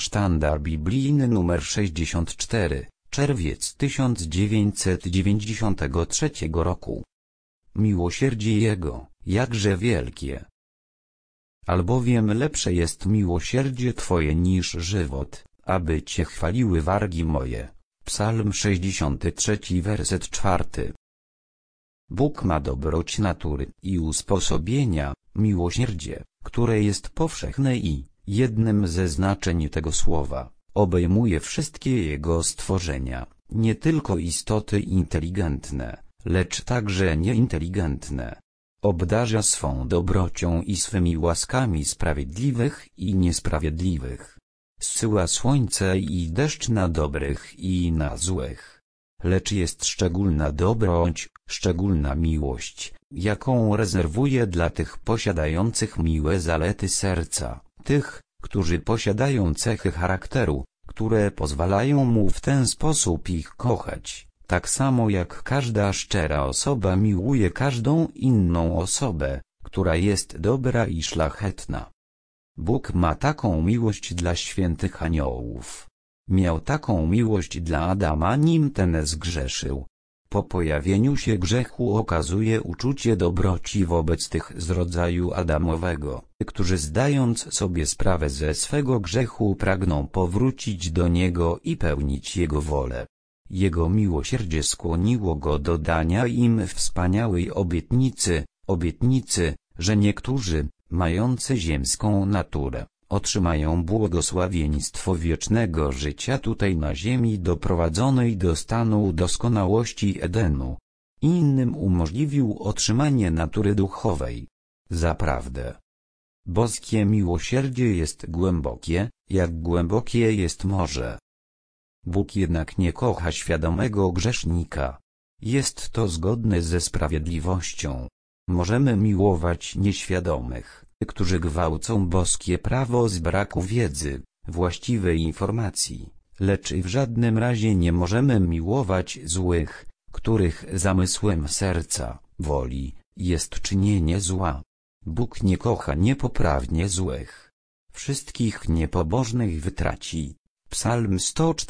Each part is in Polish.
Sztandar biblijny nr 64, czerwiec 1993 roku. Miłosierdzie Jego, jakże wielkie! Albowiem lepsze jest miłosierdzie Twoje niż żywot, aby Cię chwaliły wargi moje. Psalm 63, werset 4. Bóg ma dobroć natury i usposobienia, miłosierdzie, które jest powszechne i, jednym ze znaczeń tego słowa, obejmuje wszystkie Jego stworzenia, nie tylko istoty inteligentne, lecz także nieinteligentne. Obdarza swą dobrocią i swymi łaskami sprawiedliwych i niesprawiedliwych. Zsyła słońce i deszcz na dobrych i na złych. Lecz jest szczególna dobroć, szczególna miłość, jaką rezerwuje dla tych posiadających miłe zalety serca, tych, którzy posiadają cechy charakteru, które pozwalają mu w ten sposób ich kochać, tak samo jak każda szczera osoba miłuje każdą inną osobę, która jest dobra i szlachetna. Bóg ma taką miłość dla świętych aniołów. Miał taką miłość dla Adama, nim ten zgrzeszył. Po pojawieniu się grzechu okazuje uczucie dobroci wobec tych z rodzaju Adamowego, którzy zdając sobie sprawę ze swego grzechu pragną powrócić do Niego i pełnić Jego wolę. Jego miłosierdzie skłoniło Go do dania im wspaniałej obietnicy, że niektórzy, mający ziemską naturę, otrzymają błogosławieństwo wiecznego życia tutaj na ziemi doprowadzonej do stanu doskonałości Edenu. Innym umożliwił otrzymanie natury duchowej. Zaprawdę, boskie miłosierdzie jest głębokie, jak głębokie jest morze. Bóg jednak nie kocha świadomego grzesznika. Jest to zgodne ze sprawiedliwością. Możemy miłować nieświadomych, którzy gwałcą boskie prawo z braku wiedzy, właściwej informacji, lecz w żadnym razie nie możemy miłować złych, których zamysłem serca, woli, jest czynienie zła. Bóg nie kocha niepoprawnie złych. Wszystkich niepobożnych wytraci. Psalm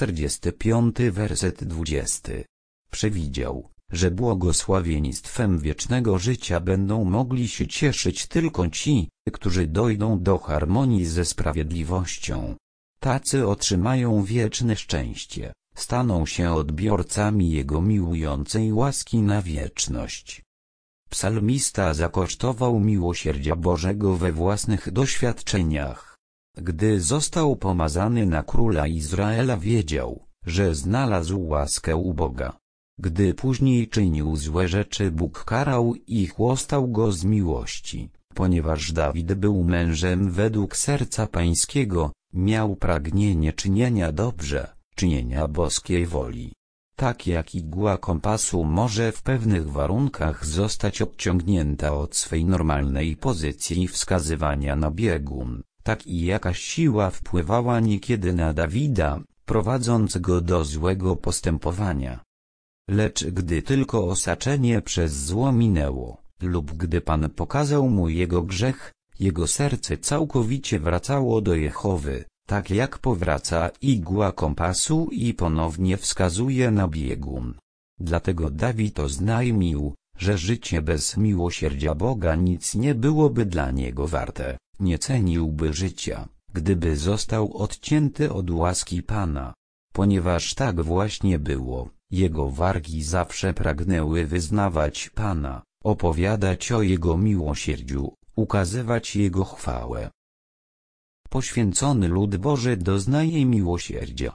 145, werset 20. Przewidział, że błogosławieństwem wiecznego życia będą mogli się cieszyć tylko ci, którzy dojdą do harmonii ze sprawiedliwością. Tacy otrzymają wieczne szczęście, staną się odbiorcami Jego miłującej łaski na wieczność. Psalmista zakosztował miłosierdzia Bożego we własnych doświadczeniach. Gdy został pomazany na króla Izraela, wiedział, że znalazł łaskę u Boga. Gdy później czynił złe rzeczy, Bóg karał i chłostał go z miłości, ponieważ Dawid był mężem według serca Pańskiego, miał pragnienie czynienia dobrze, czynienia boskiej woli. Tak jak igła kompasu może w pewnych warunkach zostać odciągnięta od swej normalnej pozycji wskazywania na biegun, tak i jakaś siła wpływała niekiedy na Dawida, prowadząc go do złego postępowania. Lecz gdy tylko osaczenie przez zło minęło, lub gdy Pan pokazał mu jego grzech, jego serce całkowicie wracało do Jehowy, tak jak powraca igła kompasu i ponownie wskazuje na biegun. Dlatego Dawid oznajmił, że życie bez miłosierdzia Boga nic nie byłoby dla niego warte, nie ceniłby życia, gdyby został odcięty od łaski Pana. Ponieważ tak właśnie było, jego wargi zawsze pragnęły wyznawać Pana, opowiadać o Jego miłosierdziu, ukazywać Jego chwałę. Poświęcony lud Boży doznaje miłosierdzia.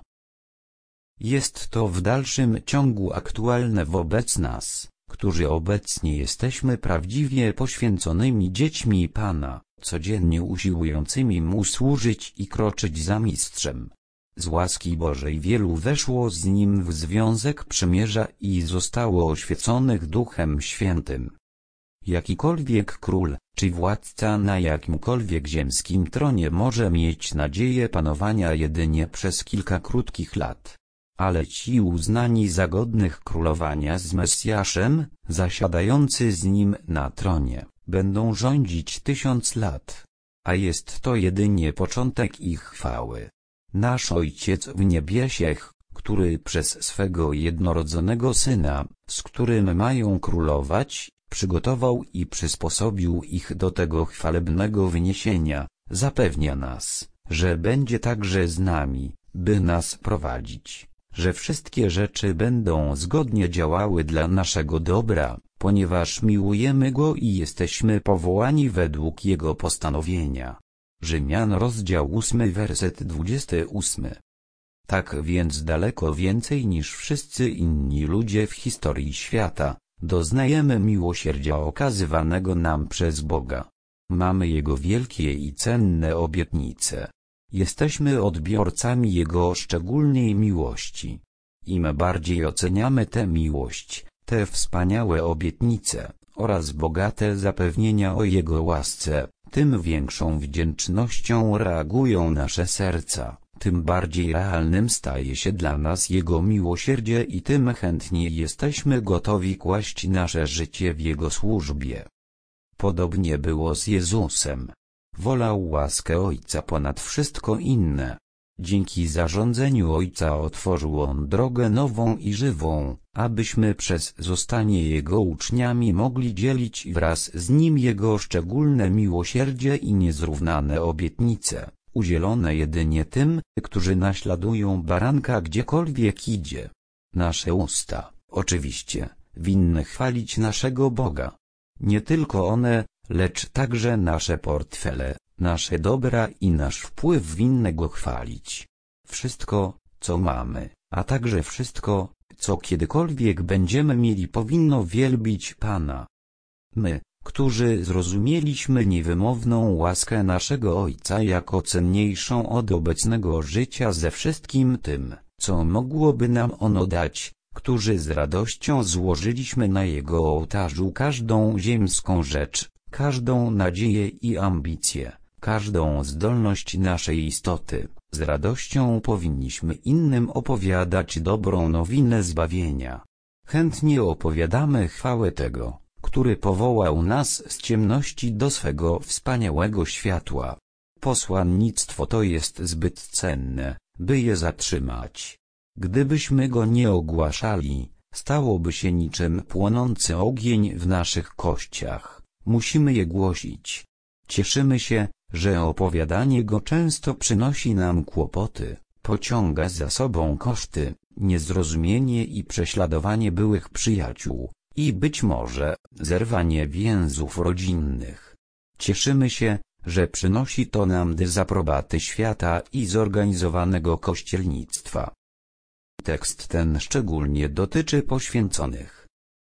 Jest to w dalszym ciągu aktualne wobec nas, którzy obecnie jesteśmy prawdziwie poświęconymi dziećmi Pana, codziennie usiłującymi Mu służyć i kroczyć za Mistrzem. Z łaski Bożej wielu weszło z Nim w związek przymierza i zostało oświeconych Duchem Świętym. Jakikolwiek król, czy władca na jakimkolwiek ziemskim tronie może mieć nadzieję panowania jedynie przez kilka krótkich lat. Ale ci uznani za godnych królowania z Mesjaszem, zasiadający z Nim na tronie, będą rządzić 1000 lat. A jest to jedynie początek ich chwały. nasz Ojciec w niebiesiech, który przez swego jednorodzonego Syna, z którym mają królować, przygotował i przysposobił ich do tego chwalebnego wyniesienia, zapewnia nas, że będzie także z nami, by nas prowadzić, że wszystkie rzeczy będą zgodnie działały dla naszego dobra, ponieważ miłujemy Go i jesteśmy powołani według Jego postanowienia. Rzymian rozdział 8 werset 28. Tak więc daleko więcej niż wszyscy inni ludzie w historii świata, doznajemy miłosierdzia okazywanego nam przez Boga. Mamy Jego wielkie i cenne obietnice. Jesteśmy odbiorcami Jego szczególnej miłości. Im bardziej oceniamy tę miłość, te wspaniałe obietnice oraz bogate zapewnienia o Jego łasce, tym większą wdzięcznością reagują nasze serca, tym bardziej realnym staje się dla nas Jego miłosierdzie i tym chętniej jesteśmy gotowi kłaść nasze życie w Jego służbie. Podobnie było z Jezusem. Wolał łaskę Ojca ponad wszystko inne. Dzięki zarządzeniu Ojca otworzył On drogę nową i żywą, abyśmy przez zostanie Jego uczniami mogli dzielić wraz z Nim Jego szczególne miłosierdzie i niezrównane obietnice, udzielone jedynie tym, którzy naśladują baranka gdziekolwiek idzie. Nasze usta, oczywiście, winny chwalić naszego Boga. Nie tylko one, lecz także nasze portfele, nasze dobra i nasz wpływ winny Go chwalić. Wszystko, co mamy, a także wszystko, co kiedykolwiek będziemy mieli, powinno wielbić Pana. My, którzy zrozumieliśmy niewymowną łaskę naszego Ojca jako cenniejszą od obecnego życia ze wszystkim tym, co mogłoby nam ono dać, którzy z radością złożyliśmy na Jego ołtarzu każdą ziemską rzecz, każdą nadzieję i ambicję, każdą zdolność naszej istoty, z radością powinniśmy innym opowiadać dobrą nowinę zbawienia. Chętnie opowiadamy chwałę tego, który powołał nas z ciemności do swego wspaniałego światła. Posłannictwo to jest zbyt cenne, by je zatrzymać. Gdybyśmy go nie ogłaszali, stałoby się niczym płonący ogień w naszych kościach. Musimy je głosić. Cieszymy się, że opowiadanie go często przynosi nam kłopoty, pociąga za sobą koszty, niezrozumienie i prześladowanie byłych przyjaciół, i być może zerwanie więzów rodzinnych. Cieszymy się, że przynosi to nam dezaprobaty świata i zorganizowanego kościelnictwa. Tekst ten szczególnie dotyczy poświęconych.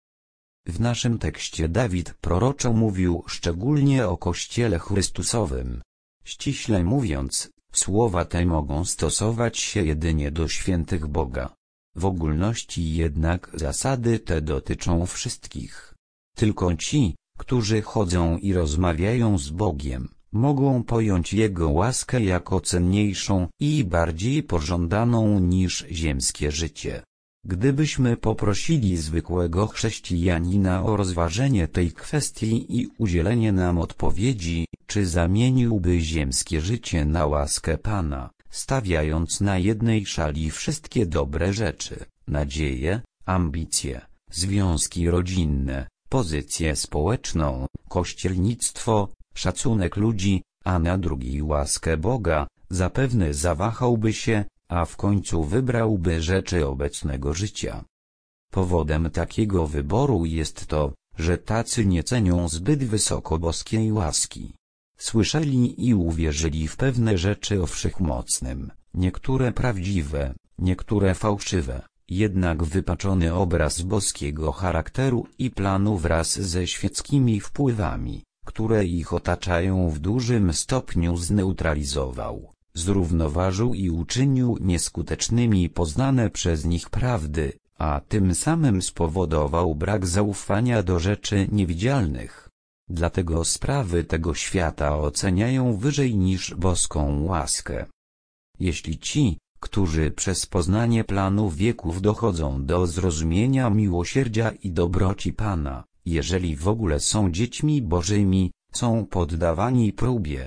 W naszym tekście Dawid proroczo mówił szczególnie o Kościele Chrystusowym. Ściśle mówiąc, słowa te mogą stosować się jedynie do świętych Boga. W ogólności jednak zasady te dotyczą wszystkich. Tylko ci, którzy chodzą i rozmawiają z Bogiem, mogą pojąć Jego łaskę jako cenniejszą i bardziej pożądaną niż ziemskie życie. Gdybyśmy poprosili zwykłego chrześcijanina o rozważenie tej kwestii i udzielenie nam odpowiedzi, czy zamieniłby ziemskie życie na łaskę Pana, stawiając na jednej szali wszystkie dobre rzeczy, nadzieję, ambicje, związki rodzinne, pozycję społeczną, kościelnictwo, szacunek ludzi, a na drugiej łaskę Boga, zapewne zawahałby się, a w końcu wybrałby rzeczy obecnego życia. Powodem takiego wyboru jest to, że tacy nie cenią zbyt wysoko boskiej łaski. Słyszeli i uwierzyli w pewne rzeczy o Wszechmocnym, niektóre prawdziwe, niektóre fałszywe, jednak wypaczony obraz boskiego charakteru i planu wraz ze świeckimi wpływami, które ich otaczają, w dużym stopniu zneutralizował, zrównoważył i uczynił nieskutecznymi poznane przez nich prawdy, a tym samym spowodował brak zaufania do rzeczy niewidzialnych. Dlatego sprawy tego świata oceniają wyżej niż boską łaskę. Jeśli ci, którzy przez poznanie planu wieków dochodzą do zrozumienia miłosierdzia i dobroci Pana, jeżeli w ogóle są dziećmi Bożymi, są poddawani próbie.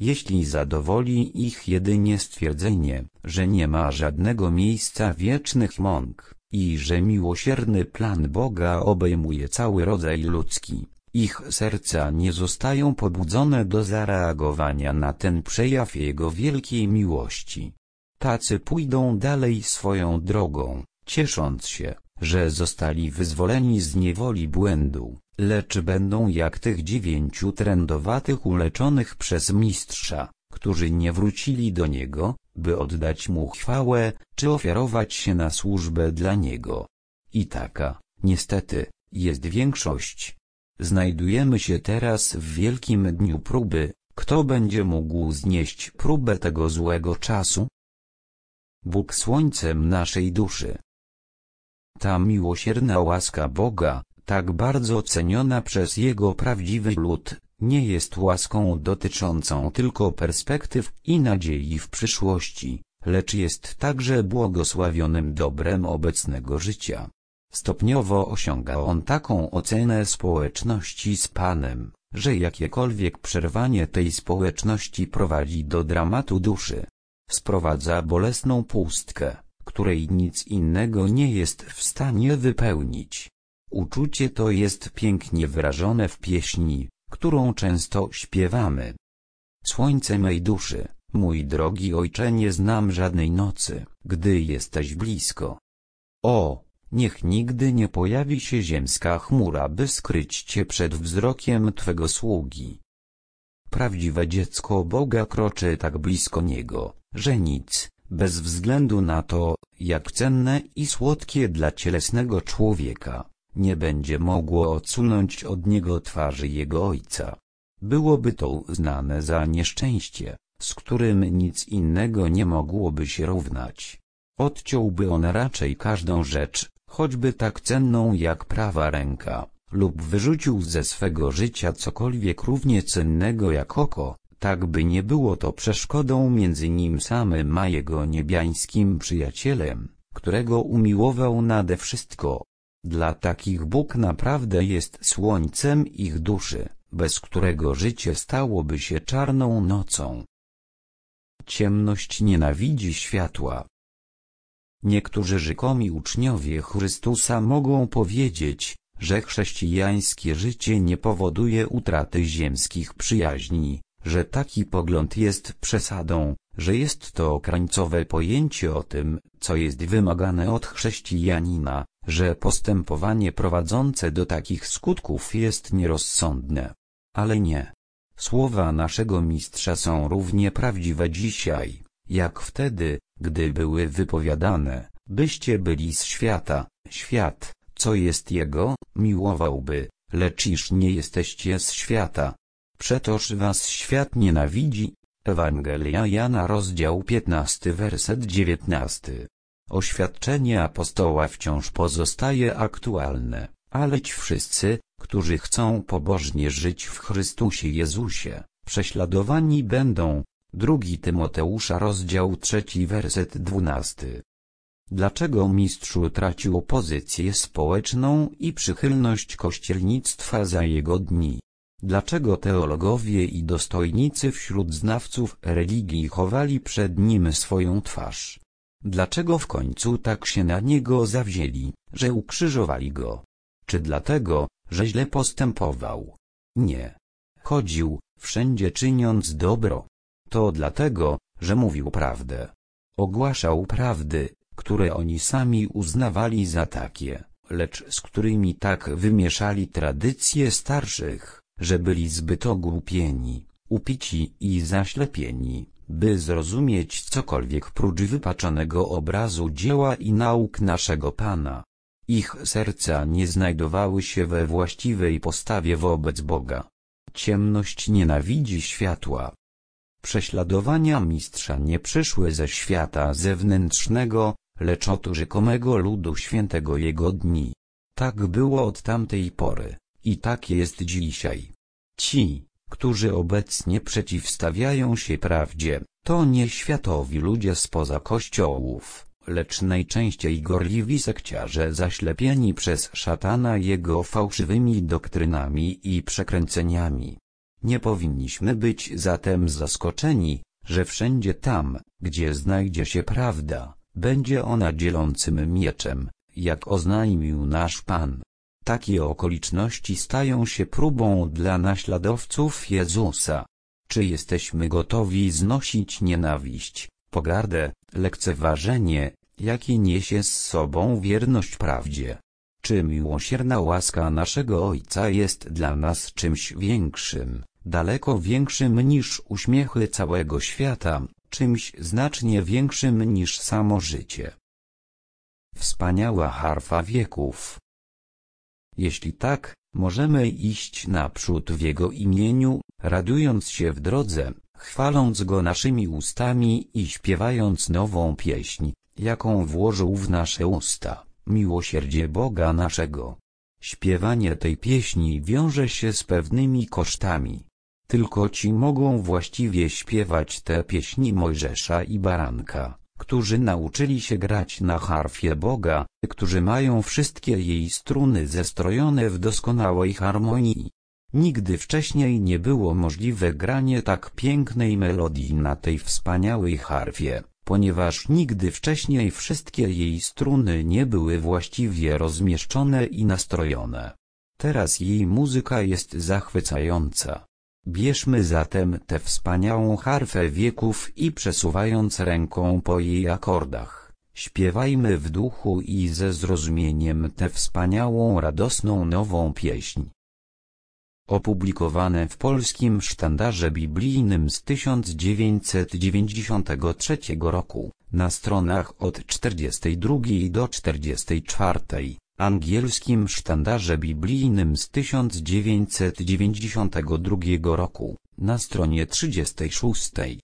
Jeśli zadowoli ich jedynie stwierdzenie, że nie ma żadnego miejsca wiecznych mąk i że miłosierny plan Boga obejmuje cały rodzaj ludzki, ich serca nie zostają pobudzone do zareagowania na ten przejaw Jego wielkiej miłości. Tacy pójdą dalej swoją drogą, ciesząc się, że zostali wyzwoleni z niewoli błędu, lecz będą jak tych 9 trędowatych uleczonych przez Mistrza, którzy nie wrócili do Niego, by oddać Mu chwałę, czy ofiarować się na służbę dla Niego. I taka, niestety, jest większość. Znajdujemy się teraz w wielkim dniu próby. Kto będzie mógł znieść próbę tego złego czasu? Bóg słońcem naszej duszy. Ta miłosierna łaska Boga, tak bardzo ceniona przez Jego prawdziwy lud, nie jest łaską dotyczącą tylko perspektyw i nadziei w przyszłości, lecz jest także błogosławionym dobrem obecnego życia. Stopniowo osiąga on taką ocenę społeczności z Panem, że jakiekolwiek przerwanie tej społeczności prowadzi do dramatu duszy. Sprowadza bolesną pustkę, której nic innego nie jest w stanie wypełnić. Uczucie to jest pięknie wyrażone w pieśni, którą często śpiewamy. Słońce mej duszy, mój drogi Ojcze, nie znam żadnej nocy, gdy jesteś blisko. O, niech nigdy nie pojawi się ziemska chmura, by skryć Cię przed wzrokiem Twego sługi. Prawdziwe dziecko Boga kroczy tak blisko Niego, że nic, bez względu na to, jak cenne i słodkie dla cielesnego człowieka, nie będzie mogło odsunąć od Niego twarzy Jego Ojca. Byłoby to uznane za nieszczęście, z którym nic innego nie mogłoby się równać. Odciąłby on raczej każdą rzecz, choćby tak cenną jak prawa ręka, lub wyrzucił ze swego życia cokolwiek równie cennego jak oko, tak by nie było to przeszkodą między nim samym a jego niebiańskim przyjacielem, którego umiłował nade wszystko. Dla takich Bóg naprawdę jest słońcem ich duszy, bez którego życie stałoby się czarną nocą. Ciemność nienawidzi światła. Niektórzy rzekomi uczniowie Chrystusa mogą powiedzieć, że chrześcijańskie życie nie powoduje utraty ziemskich przyjaźni, że taki pogląd jest przesadą, że jest to krańcowe pojęcie o tym, co jest wymagane od chrześcijanina, że postępowanie prowadzące do takich skutków jest nierozsądne. Ale nie. Słowa naszego Mistrza są równie prawdziwe dzisiaj, jak wtedy, gdy były wypowiadane, byście byli z świata, świat, co jest Jego, miłowałby, lecz iż nie jesteście z świata. Przetoż was świat nienawidzi. Ewangelia Jana rozdział 15 werset 19. Oświadczenie apostoła wciąż pozostaje aktualne, ale ci wszyscy, którzy chcą pobożnie żyć w Chrystusie Jezusie, prześladowani będą. 2 Tymoteusza rozdział 3 werset 12. Dlaczego Mistrzu tracił pozycję społeczną i przychylność kościelnictwa za jego dni? Dlaczego teologowie i dostojnicy wśród znawców religii chowali przed nim swoją twarz? Dlaczego w końcu tak się na niego zawzięli, że ukrzyżowali go? Czy dlatego, że źle postępował? Nie. Chodził, wszędzie czyniąc dobro. To dlatego, że mówił prawdę. Ogłaszał prawdy, które oni sami uznawali za takie, lecz z którymi tak wymieszali tradycje starszych, że byli zbyt ogłupieni, upici i zaślepieni, by zrozumieć cokolwiek prócz wypaczonego obrazu dzieła i nauk naszego Pana. Ich serca nie znajdowały się we właściwej postawie wobec Boga. Ciemność nienawidzi światła. Prześladowania Mistrza nie przyszły ze świata zewnętrznego, lecz od rzekomego ludu świętego jego dni. Tak było od tamtej pory, i tak jest dzisiaj. Ci, którzy obecnie przeciwstawiają się prawdzie, to nie światowi ludzie spoza kościołów, lecz najczęściej gorliwi sekciarze zaślepieni przez szatana jego fałszywymi doktrynami i przekręceniami. Nie powinniśmy być zatem zaskoczeni, że wszędzie tam, gdzie znajdzie się prawda, będzie ona dzielącym mieczem, jak oznajmił nasz Pan. Takie okoliczności stają się próbą dla naśladowców Jezusa. Czy jesteśmy gotowi znosić nienawiść, pogardę, lekceważenie, jakie niesie z sobą wierność prawdzie? Czy miłosierna łaska naszego Ojca jest dla nas czymś większym, daleko większym niż uśmiechy całego świata, czymś znacznie większym niż samo życie? Wspaniała harfa wieków. Jeśli tak, możemy iść naprzód w Jego imieniu, radując się w drodze, chwaląc Go naszymi ustami i śpiewając nową pieśń, jaką włożył w nasze usta, miłosierdzie Boga naszego. Śpiewanie tej pieśni wiąże się z pewnymi kosztami. Tylko ci mogą właściwie śpiewać te pieśni Mojżesza i Baranka, którzy nauczyli się grać na harfie Boga, którzy mają wszystkie jej struny zestrojone w doskonałej harmonii. Nigdy wcześniej nie było możliwe granie tak pięknej melodii na tej wspaniałej harfie, ponieważ nigdy wcześniej wszystkie jej struny nie były właściwie rozmieszczone i nastrojone. Teraz jej muzyka jest zachwycająca. Bierzmy zatem tę wspaniałą harfę wieków i przesuwając ręką po jej akordach, śpiewajmy w duchu i ze zrozumieniem tę wspaniałą radosną nową pieśń. Opublikowane w Polskim Sztandarze Biblijnym z 1993 roku, na stronach od 42 do 44, Angielskim Sztandarze Biblijnym z 1992 roku, na stronie 36.